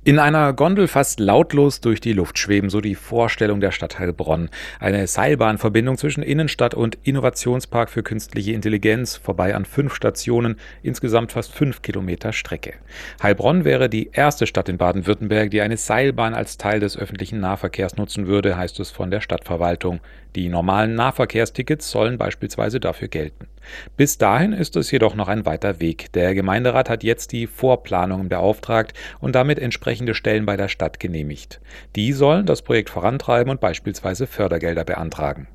In einer Gondel fast lautlos durch die Luft schweben, so die Vorstellung der Stadt Heilbronn. Eine Seilbahnverbindung zwischen Innenstadt und Innovationspark für künstliche Intelligenz, vorbei an 5 Stationen, insgesamt fast 5 Kilometer Strecke. Heilbronn wäre die erste Stadt in Baden-Württemberg, die eine Seilbahn als Teil des öffentlichen Nahverkehrs nutzen würde, heißt es von der Stadtverwaltung. Die normalen Nahverkehrstickets sollen beispielsweise dafür gelten. Bis dahin ist es jedoch noch ein weiter Weg. Der Gemeinderat hat jetzt die Vorplanungen beauftragt und damit entsprechende Stellen bei der Stadt genehmigt. Die sollen das Projekt vorantreiben und beispielsweise Fördergelder beantragen.